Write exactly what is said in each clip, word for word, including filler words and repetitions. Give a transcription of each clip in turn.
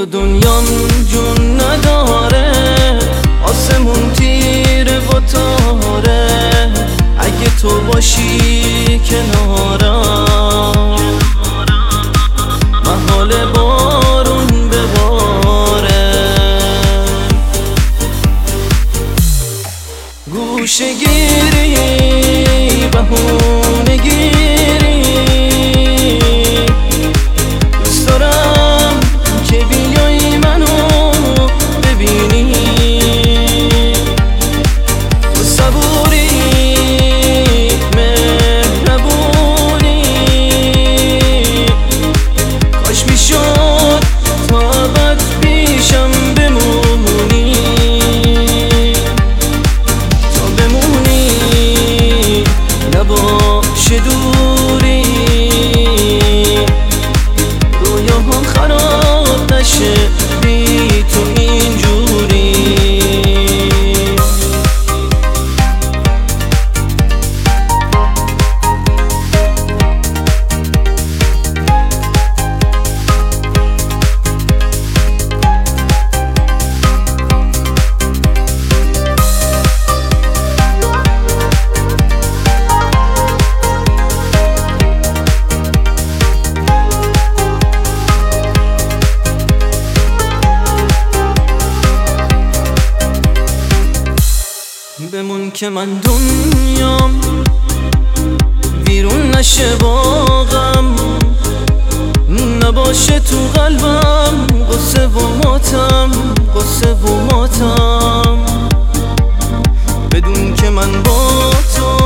دنیام جون نداره، آسمون تیره و تاره، اگه تو باشی کنارم محال بارون بباره. گوشه گیری بهونه گیری، دوست دارم که بیای منو ببینی، تو صبوری مهربونی، کاش میشد تا ابد پیشم بمونی، تا بمونی نباشه دوری، رویاهام خراب نشه بی تو اینجوری. بمون که من دنیام بیرون نشه باغم، نباشه تو قلبم قصه و ماتم، قصه و ماتم. بدون که من با تو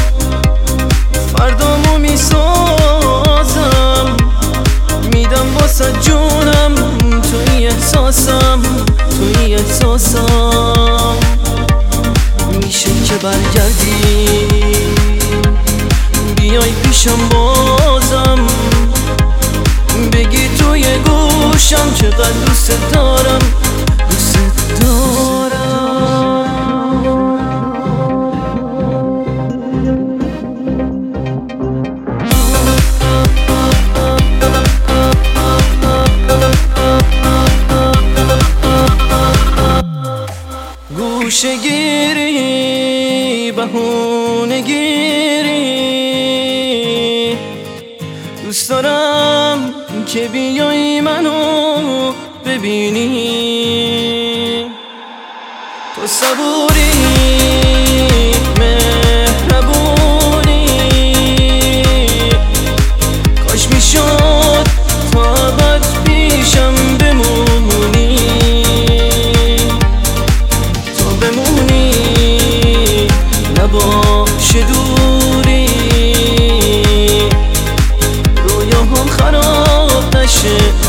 فردامو میسازم، میدم واسه جونم توی احساسم، توی احساسم. میشه که برگردی بیای پیشم بازم، بگی توی گوشم چقدر دوست دارم، دوست دارم. گوشه گیری بهونه گیری، دوست دارم که بیای منو ببینی، تو صبوری مهربونی، کاش میشد تا ابد پیشم بمونی، تا بمونی نباشه دوری، رویاهام خراب نشه